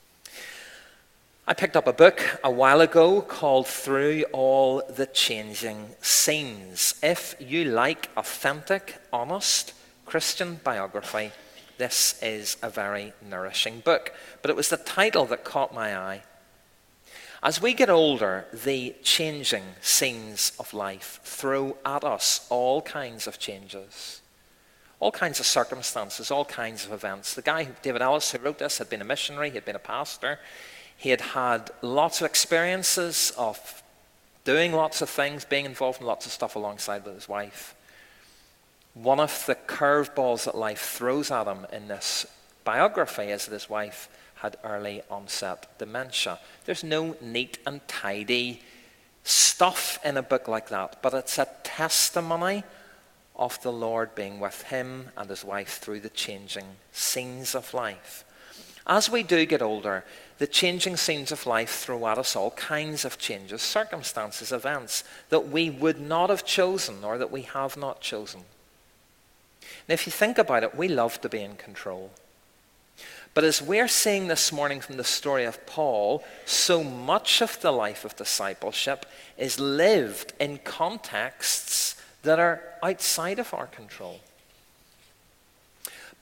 I picked up a book a while ago called Through All the Changing Scenes. If you like authentic, honest Christian biography, this is a very nourishing book. But it was the title that caught my eye. As we get older, the changing scenes of life throw at us all kinds of changes, all kinds of circumstances, all kinds of events. The guy, David Ellis, who wrote this, had been a missionary, he had been a pastor. He had had lots of experiences of doing lots of things, being involved in lots of stuff alongside with his wife. One of the curveballs that life throws at him in this biography is that his wife had early onset dementia. There's no neat and tidy stuff in a book like that, but it's a testimony of the Lord being with him and his wife through the changing scenes of life. As we do get older, the changing scenes of life throw at us all kinds of changes, circumstances, events that we would not have chosen or that we have not chosen. And if you think about it, we love to be in control. But as we're seeing this morning from the story of Paul, so much of the life of discipleship is lived in contexts that are outside of our control.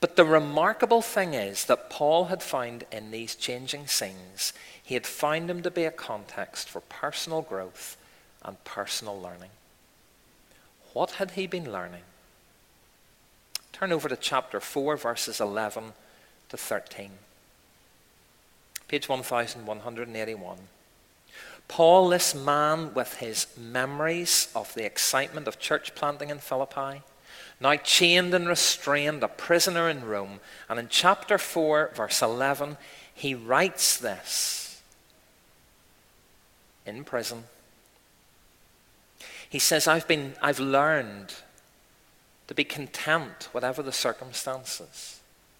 But the remarkable thing is that Paul had found in these changing scenes, he had found them to be a context for personal growth and personal learning. What had he been learning? Turn over to chapter four, verses eleven to thirteen. Page one thousand one hundred eighty-one. Paul, this man with his memories of the excitement of church planting in Philippi, now chained and restrained, a prisoner in Rome. And in chapter four, verse eleven, he writes this in prison. He says, I've been, I've learned to be content whatever the circumstances.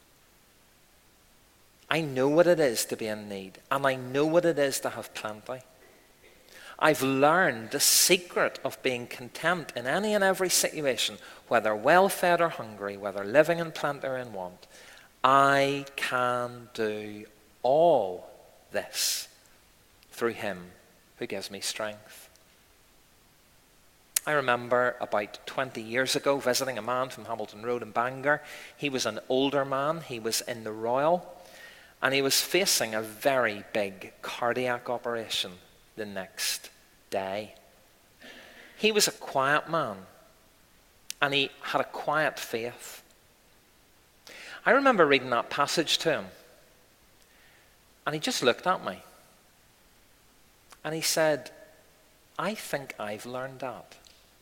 I know what it is to be in need, and I know what it is to have plenty. I've learned the secret of being content in any and every situation, whether well-fed or hungry, whether living in plenty or in want. I can do all this through him who gives me strength. I remember about twenty years ago visiting a man from Hamilton Road in Bangor. He was an older man. He was in the Royal, and he was facing a very big cardiac operation the next day. He was a quiet man, and he had a quiet faith. I remember reading that passage to him, and he just looked at me, and he said, I think I've learned that.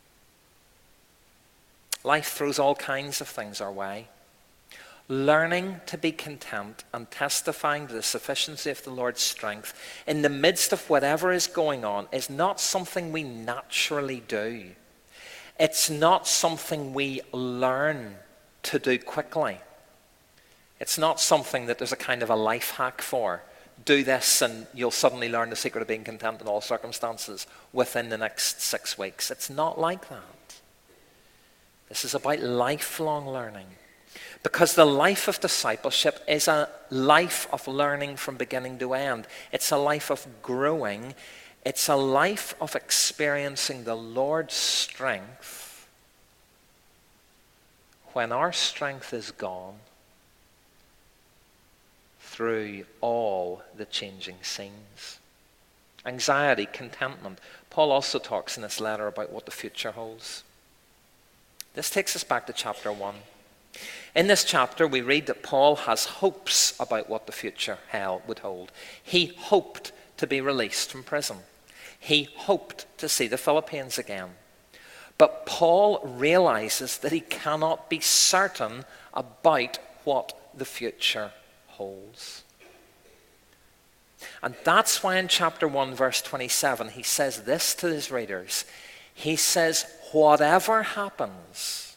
Life throws all kinds of things our way. Learning to be content and testifying to the sufficiency of the Lord's strength in the midst of whatever is going on is not something we naturally do. It's not something we learn to do quickly. It's not something that there's a kind of a life hack for. Do this and you'll suddenly learn the secret of being content in all circumstances within the next six weeks. It's not like that. This is about lifelong learning. Because the life of discipleship is a life of learning from beginning to end. It's a life of growing. It's a life of experiencing the Lord's strength when our strength is gone through all the changing scenes. Anxiety, contentment. Paul also talks in this letter about what the future holds. This takes us back to chapter one. In this chapter, we read that Paul has hopes about what the future hell would hold. He hoped to be released from prison. He hoped to see the Philippians again. But Paul realizes that he cannot be certain about what the future holds. And that's why in chapter one, verse twenty-seven, he says this to his readers. He says, whatever happens,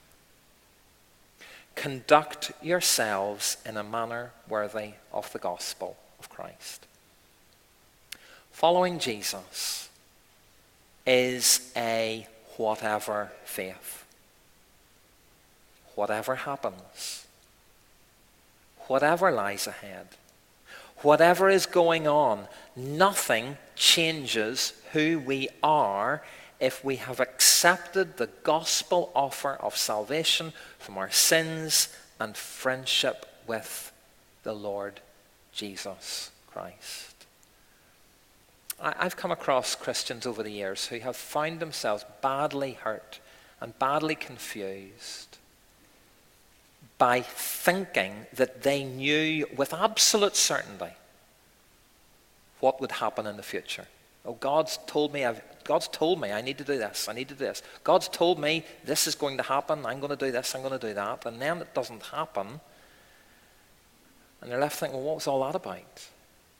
conduct yourselves in a manner worthy of the gospel of Christ. Following Jesus is a whatever faith. Whatever happens, whatever lies ahead, whatever is going on, nothing changes who we are if we have accepted the gospel offer of salvation from our sins and friendship with the Lord Jesus Christ. I've come across Christians over the years who have found themselves badly hurt and badly confused by thinking that they knew with absolute certainty what would happen in the future. Oh, God's told me I've God's told me I need to do this, I need to do this. God's told me this is going to happen, I'm going to do this, I'm going to do that. And then it doesn't happen. And they're left thinking, well, what was all that about?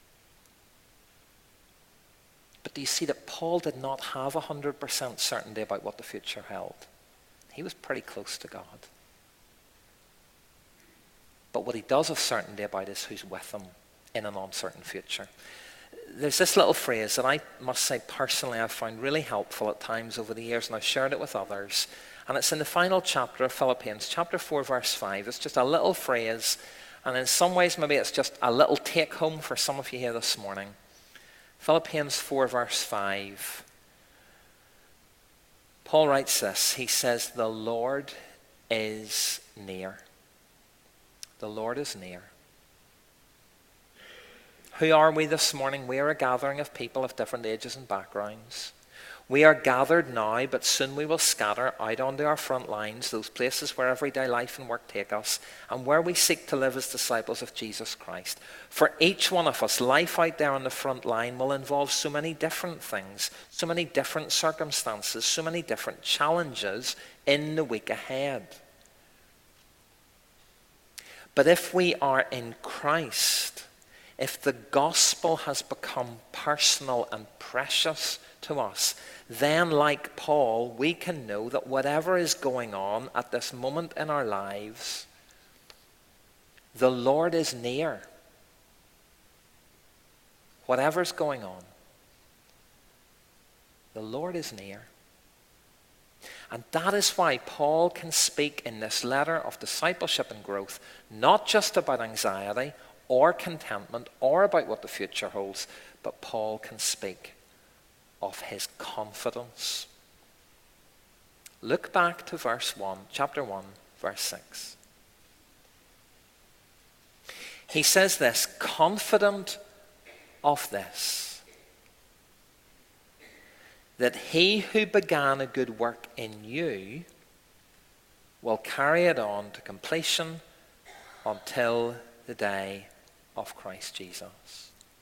But do you see that Paul did not have one hundred percent certainty about what the future held? He was pretty close to God. But what he does have certainty about is who's with him in an uncertain future. There's this little phrase that I must say personally I've found really helpful at times over the years, and I've shared it with others. And it's in the final chapter of Philippians, chapter four, verse five. It's just a little phrase, and in some ways maybe it's just a little take-home for some of you here this morning. Philippians four, verse five. Paul writes this. He says, the Lord is near. The Lord is near. Who are we this morning? We are a gathering of people of different ages and backgrounds. We are gathered now, but soon we will scatter out onto our front lines, those places where everyday life and work take us, and where we seek to live as disciples of Jesus Christ. For each one of us, life out there on the front line will involve so many different things, so many different circumstances, so many different challenges in the week ahead. But if we are in Christ, if the gospel has become personal and precious to us, then like Paul, we can know that whatever is going on at this moment in our lives, the Lord is near. Whatever's going on, the Lord is near. And that is why Paul can speak in this letter of discipleship and growth, not just about anxiety or contentment or about what the future holds, but Paul can speak of his confidence. Look back to verse one, chapter one, verse six. He says this, confident of this, that he who began a good work in you will carry it on to completion until the day of Christ Jesus.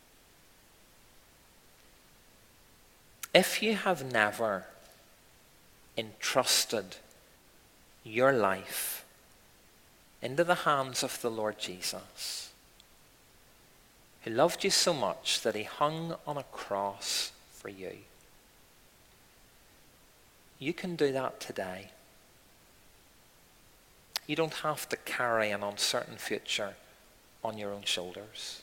If you have never entrusted your life into the hands of the Lord Jesus, who loved you so much that he hung on a cross for you, you can do that today. You don't have to carry an uncertain future on your own shoulders.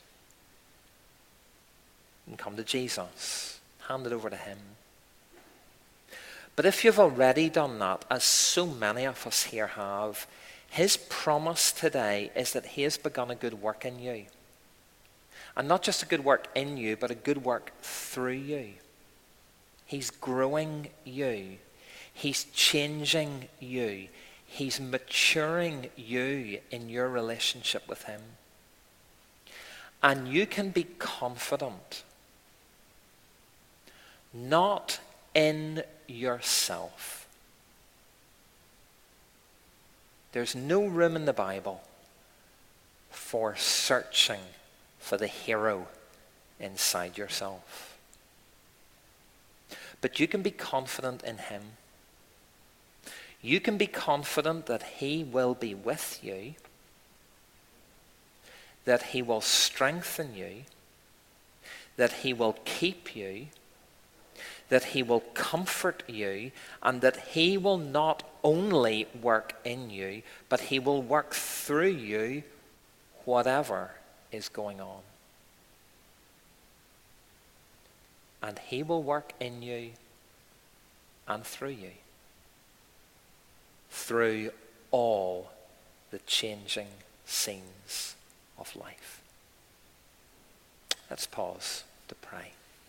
You can come to Jesus, hand it over to him. But if you've already done that, as so many of us here have, his promise today is that he has begun a good work in you. And not just a good work in you, but a good work through you. He's growing you. He's changing you. He's maturing you in your relationship with him. And you can be confident, not in yourself. There's no room in the Bible for searching for the hero inside yourself. But you can be confident in him. You can be confident that he will be with you, that he will strengthen you, that he will keep you, that he will comfort you, and that he will not only work in you, but he will work through you whatever is going on. And he will work in you and through you, through all the changing scenes of life. Let's pause to pray.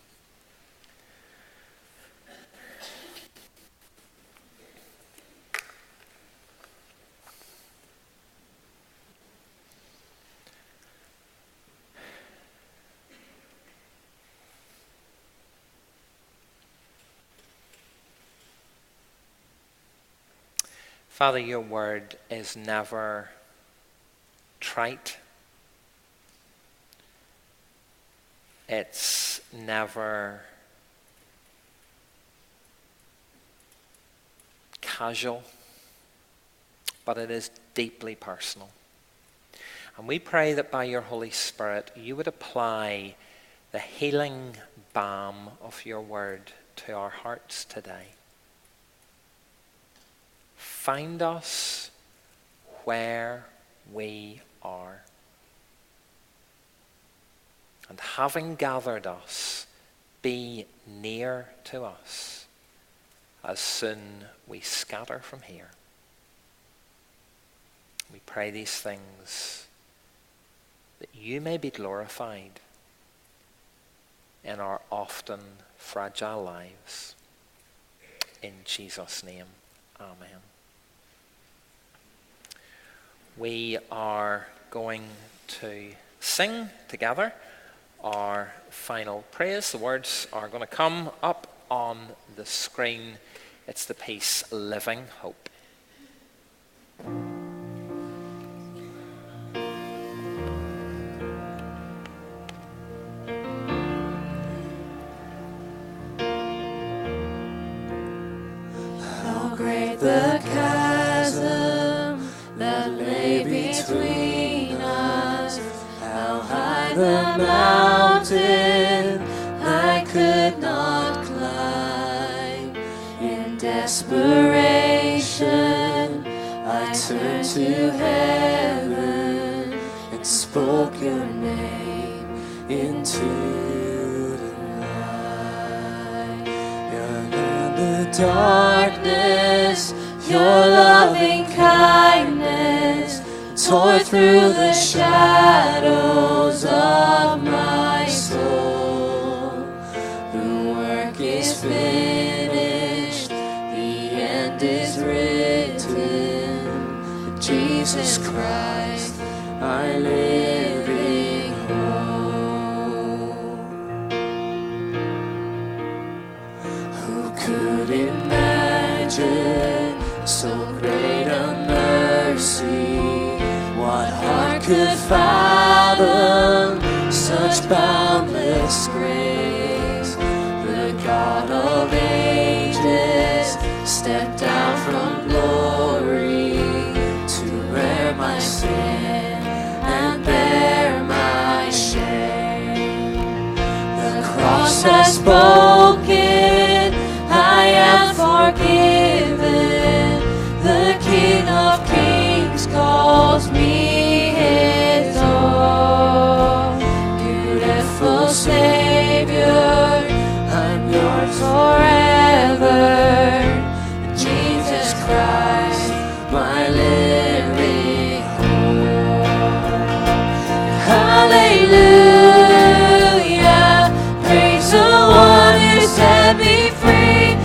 Father, your word is never trite. It's never casual, but it is deeply personal. And we pray that by your Holy Spirit, you would apply the healing balm of your word to our hearts today. Find us where we are. And having gathered us, be near to us as soon we scatter from here. We pray these things that you may be glorified in our often fragile lives. In Jesus' name, amen. We are going to sing together our final praise. The words are going to come up on the screen. It's the piece Living Hope. How great the chasm that lay between us, how high the mountain I could not climb. In desperation I turned to heaven and spoke your name into the light. You're in the darkness, your loving kindness tore through the shadows of my soul. The work is finished, the end is written. Jesus Christ, my living hope. Who could imagine so great a mercy? What heart could fathom such boundless grace? The God of ages stepped down from glory to bear my sin and bear my shame. The cross has spoken, I am forgiven. The King of Kings calls me his own. Beautiful Savior, I'm yours forever. Jesus Christ, my living hope. Hallelujah, praise the one who set me free.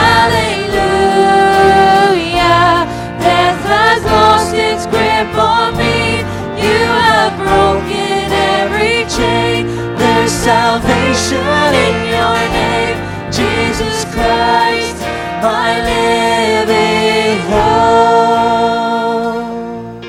Hallelujah, death has lost its grip on me. You have broken every chain. There's salvation in your name, Jesus Christ, my living hope.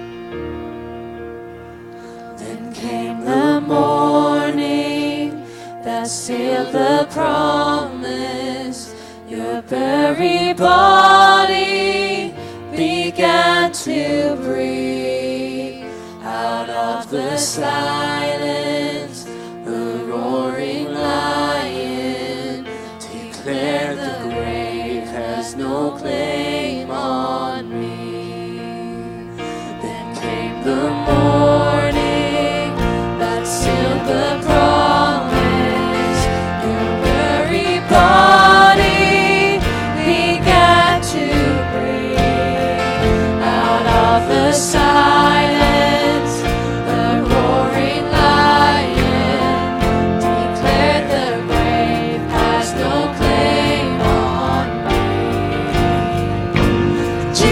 Then came the morning that sealed the promise. Your buried body began to breathe. Out of the silence, the roaring lion declared the grave has no claim on me. Then came the morning that sealed the promise. Your buried body began to breathe. Out of the silence, the roaring lion declared the grave has no claim on me.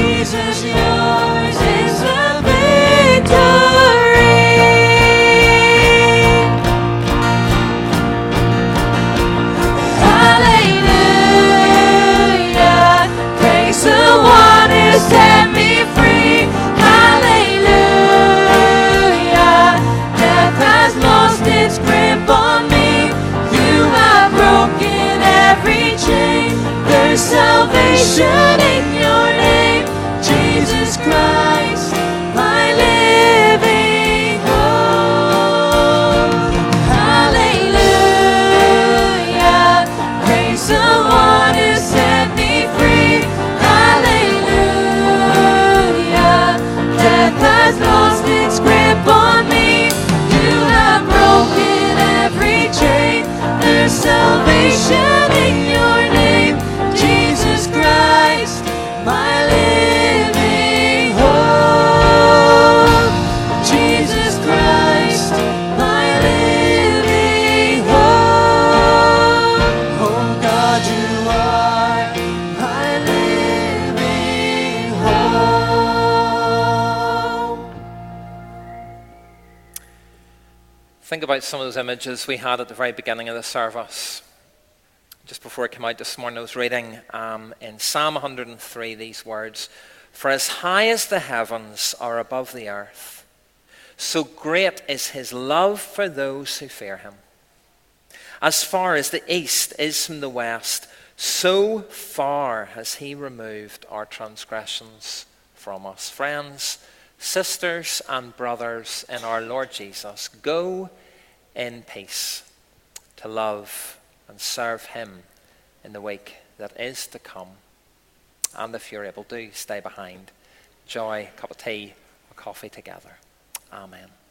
Think about some of those images we had at the very beginning of the service. Just before I came out this morning, I was reading um, in Psalm one hundred three these words, "For as high as the heavens are above the earth, so great is his love for those who fear him. As far as the east is from the west, so far has he removed our transgressions from us." Friends, sisters and brothers in our Lord Jesus, go in peace to love and serve him in the week that is to come. And if you're able, do stay behind. Enjoy a cup of tea or coffee together. Amen.